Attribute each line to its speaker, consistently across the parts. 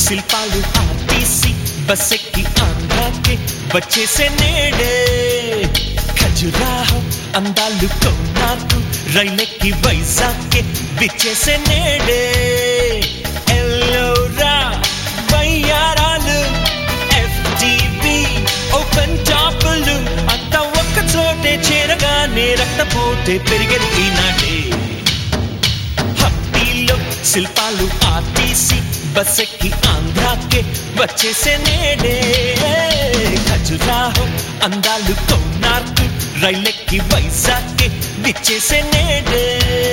Speaker 1: శిల్పాలు ఆర్టీసీ బస్సెక్కి ఆంధ్రాకి వచ్చేసే నేడే ఖజురాహో అందాలు కోనార్కు రైలెక్కి వైజాగ్కి విచ్చేసే నేడే ఎల్లోరా వయ్యారాలు ఎఫ్టీవీ ఓపెన్ టాపులు అంతా ఒక్క చోటే చేరగానే రక్తపోతే పెరిగేది ఈనాడే హంపీలో శిల్పాలు ఆర్టీసీ బస్సెక్కి ఆంధ్రాకి వచ్చేసే నేడే ఖజురాహో అందాలు కోనార్కు రైలెక్కి వైజాగ్కి విచ్చేసే నేడే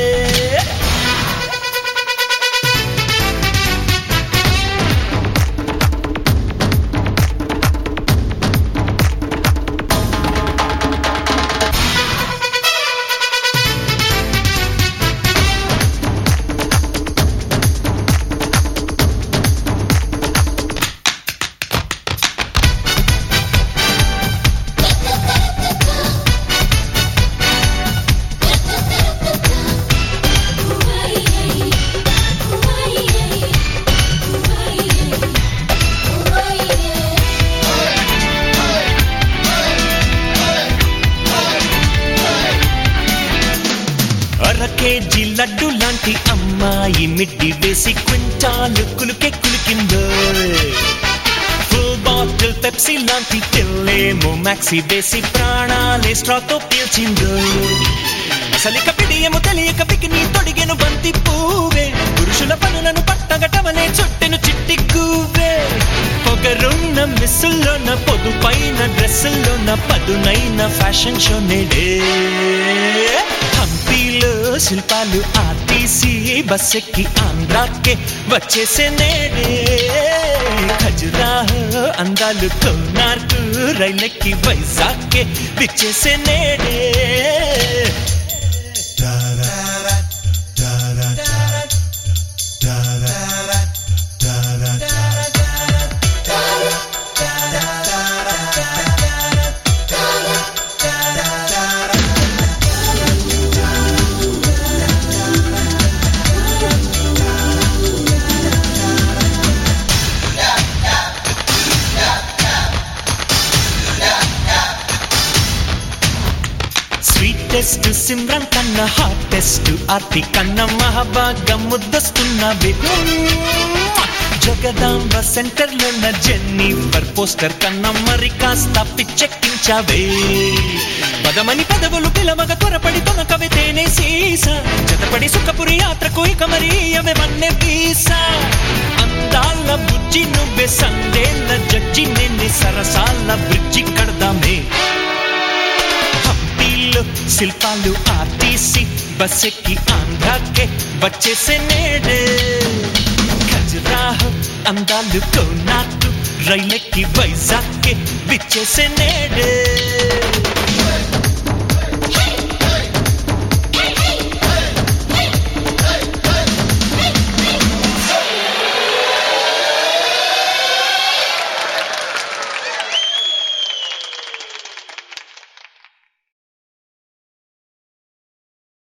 Speaker 1: కేజీ లడ్డు లాంటి అమ్మాయి మిడ్డి వేసి క్వింటాలు కులికిందో ఫుల్ బాటిల్ పెప్సీ లాంటి పిల్లేమో మ్యాక్సీ వేసి ప్రాణాలే స్ట్రాతో పీల్చిందో అసలిక పిడియము తెలియక పికిని తొడిగెను బంతి పువ్వే పురుషుల పనులను పట్టగటవలే చుట్టెను చిట్టి గువ్వే పొగరున్న మిస్సుల్లోన పొదుపైన డ్రెస్సుల్లోన పదునైన ఫ్యాషన్ షో నేడే హంపీలో శిల్పాలు ఆర్టీసీ బస్సెక్కి ఆంధ్రాకే వచ్చేసే నేడే ఖజురాహో అందాలు కోనార్కు రైలెక్కి వైజాగ్కే విచ్చేసే నేడే స్వీటెస్ట్ సిమ్రన్ కన్నా హాటెస్ట్ ఆర్తి కన్నా మహాబాగా ముద్దస్తున్నవే జగదాంబ సెంటర్ లోన జెన్నిఫర్ పోస్టర్ కన్నా మరి కాస్త పిచ్చెక్కించావే పదమని పదవులు పిలవగ త్వరపడి తొనకవే తేనే సీసా జతపడి సుఖపురి యాత్రకు ఇక మరి అవే వన్నె వీసా అందాల బుజ్జి నువ్వే సందేళ్ళ జడ్జి నిన్ను సరసాల బ్రిడ్జి కడదామే శిల్పాలు ఆర్టీసీ బస్సెక్కి ఆంధ్రాకే వచ్చేసే నేడే ఖజురాహో అందాలు కోనార్కు రైలెక్కి వైజాగ్కి విచ్చేసే నేడే